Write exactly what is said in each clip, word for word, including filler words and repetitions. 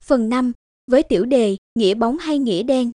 Phần năm, với tiểu đề, nghĩa bóng hay nghĩa đen.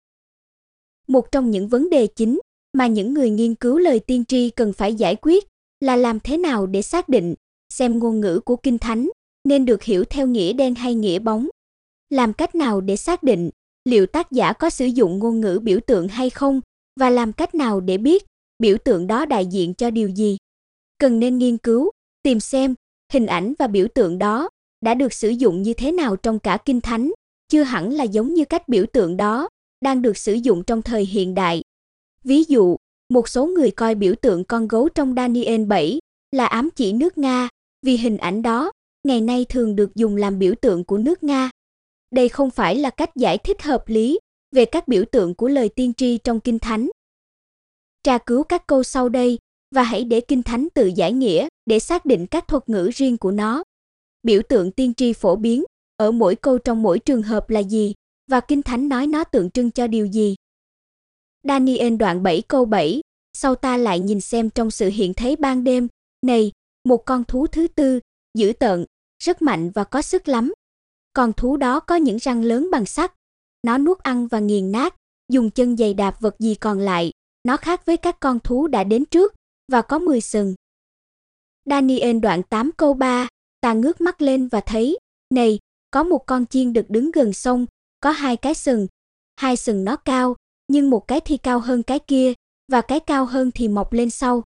Một trong những vấn đề chính mà những người nghiên cứu lời tiên tri cần phải giải quyết là làm thế nào để xác định xem ngôn ngữ của Kinh Thánh nên được hiểu theo nghĩa đen hay nghĩa bóng. Làm cách nào để xác định liệu tác giả có sử dụng ngôn ngữ biểu tượng hay không, và làm cách nào để biết biểu tượng đó đại diện cho điều gì. Cần nên nghiên cứu, tìm xem hình ảnh và biểu tượng đó đã được sử dụng như thế nào trong cả Kinh Thánh, chưa hẳn là giống như cách biểu tượng đó đang được sử dụng trong thời hiện đại. Ví dụ, một số người coi biểu tượng con gấu trong Daniel bảy là ám chỉ nước Nga, vì hình ảnh đó ngày nay thường được dùng làm biểu tượng của nước Nga. Đây không phải là cách giải thích hợp lý về các biểu tượng của lời tiên tri trong Kinh Thánh. Tra cứu các câu sau đây và hãy để Kinh Thánh tự giải nghĩa để xác định các thuật ngữ riêng của nó. Biểu tượng tiên tri phổ biến ở mỗi câu trong mỗi trường hợp là gì, và Kinh Thánh nói nó tượng trưng cho điều gì. Daniel đoạn bảy câu bảy, sau ta lại nhìn xem trong sự hiện thấy ban đêm, này, một con thú thứ tư, dữ tợn, rất mạnh và có sức lắm. Con thú đó có những răng lớn bằng sắt, nó nuốt ăn và nghiền nát, dùng chân giày đạp vật gì còn lại. Nó khác với các con thú đã đến trước và có mười sừng. Daniel đoạn tám câu ba, ta ngước mắt lên và thấy, này, có một con chiên đực đứng gần sông, có hai cái sừng, hai sừng nó cao, nhưng một cái thì cao hơn cái kia, và cái cao hơn thì mọc lên sau.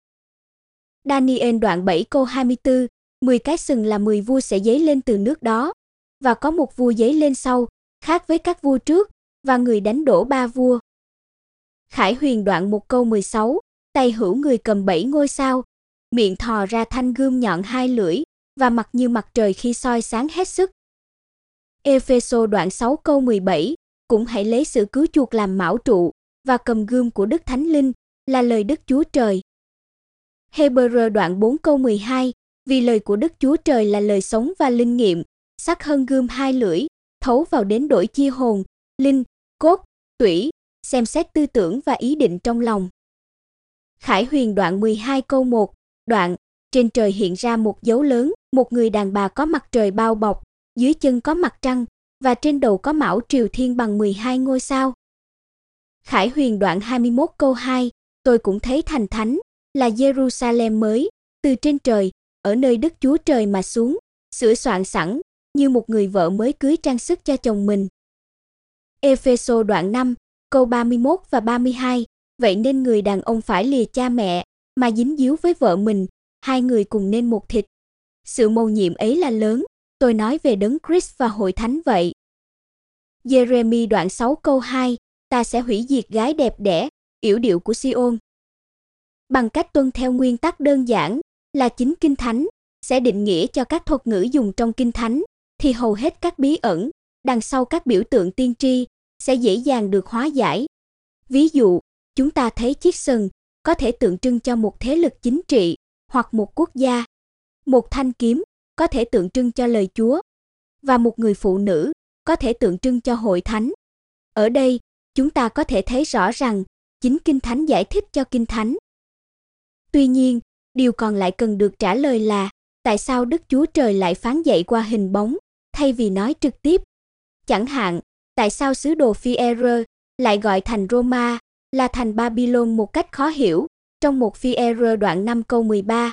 Daniel đoạn bảy câu hai mươi tư, mười cái sừng là mười vua sẽ dấy lên từ nước đó, và có một vua dấy lên sau, khác với các vua trước, và người đánh đổ ba vua. Khải Huyền đoạn một câu mười sáu, tay hữu người cầm bảy ngôi sao, miệng thò ra thanh gươm nhọn hai lưỡi, và mặt như mặt trời khi soi sáng hết sức. Ê-phê-sô đoạn sáu câu mười bảy, cũng hãy lấy sự cứu chuộc làm mão trụ, và cầm gươm của Đức Thánh Linh, là lời Đức Chúa Trời. Hê-bơ-rơ đoạn bốn câu mười hai, vì lời của Đức Chúa Trời là lời sống và linh nghiệm, sắc hơn gươm hai lưỡi, thấu vào đến đổi chia hồn, linh, cốt, tủy, xem xét tư tưởng và ý định trong lòng. Khải Huyền đoạn mười hai câu một, đoạn, trên trời hiện ra một dấu lớn, một người đàn bà có mặt trời bao bọc, dưới chân có mặt trăng, và trên đầu có mão triều thiên bằng mười hai ngôi sao. Khải Huyền đoạn hai mươi mốt câu hai, tôi cũng thấy thành thánh, là Jerusalem mới, từ trên trời, ở nơi Đức Chúa Trời mà xuống, sửa soạn sẵn, như một người vợ mới cưới trang sức cho chồng mình. Ê-phê-sô đoạn năm, câu ba mươi mốt và ba mươi hai, vậy nên người đàn ông phải lìa cha mẹ, mà dính díu với vợ mình, hai người cùng nên một thịt. Sự mầu nhiệm ấy là lớn, tôi nói về Đấng Christ và hội thánh vậy. Giê-rê-mi đoạn sáu câu hai, ta sẽ hủy diệt gái đẹp đẽ, yểu điệu của Si-ôn. Bằng cách tuân theo nguyên tắc đơn giản là chính Kinh Thánh sẽ định nghĩa cho các thuật ngữ dùng trong Kinh Thánh, thì hầu hết các bí ẩn đằng sau các biểu tượng tiên tri sẽ dễ dàng được hóa giải. Ví dụ, chúng ta thấy chiếc sừng có thể tượng trưng cho một thế lực chính trị hoặc một quốc gia. Một thanh kiếm có thể tượng trưng cho lời Chúa, và một người phụ nữ có thể tượng trưng cho hội thánh. Ở đây, chúng ta có thể thấy rõ rằng chính Kinh Thánh giải thích cho Kinh Thánh. Tuy nhiên, điều còn lại cần được trả lời là tại sao Đức Chúa Trời lại phán dạy qua hình bóng thay vì nói trực tiếp. Chẳng hạn, tại sao sứ đồ Phi-e-rơ lại gọi thành Roma là thành Babylon một cách khó hiểu trong một Phi-e-rơ đoạn năm câu mười ba.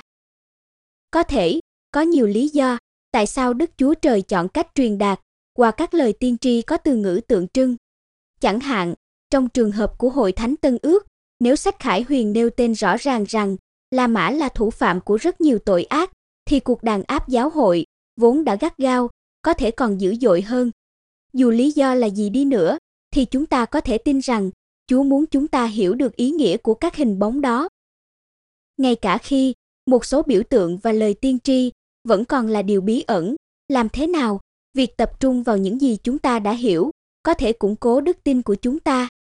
Có thể, có nhiều lý do tại sao Đức Chúa Trời chọn cách truyền đạt qua các lời tiên tri có từ ngữ tượng trưng. Chẳng hạn, trong trường hợp của Hội Thánh Tân Ước, nếu sách Khải Huyền nêu tên rõ ràng rằng La Mã là thủ phạm của rất nhiều tội ác, thì cuộc đàn áp giáo hội, vốn đã gắt gao, có thể còn dữ dội hơn. Dù lý do là gì đi nữa, thì chúng ta có thể tin rằng Chúa muốn chúng ta hiểu được ý nghĩa của các hình bóng đó. Ngay cả khi một số biểu tượng và lời tiên tri vẫn còn là điều bí ẩn, làm thế nào việc tập trung vào những gì chúng ta đã hiểu có thể củng cố đức tin của chúng ta.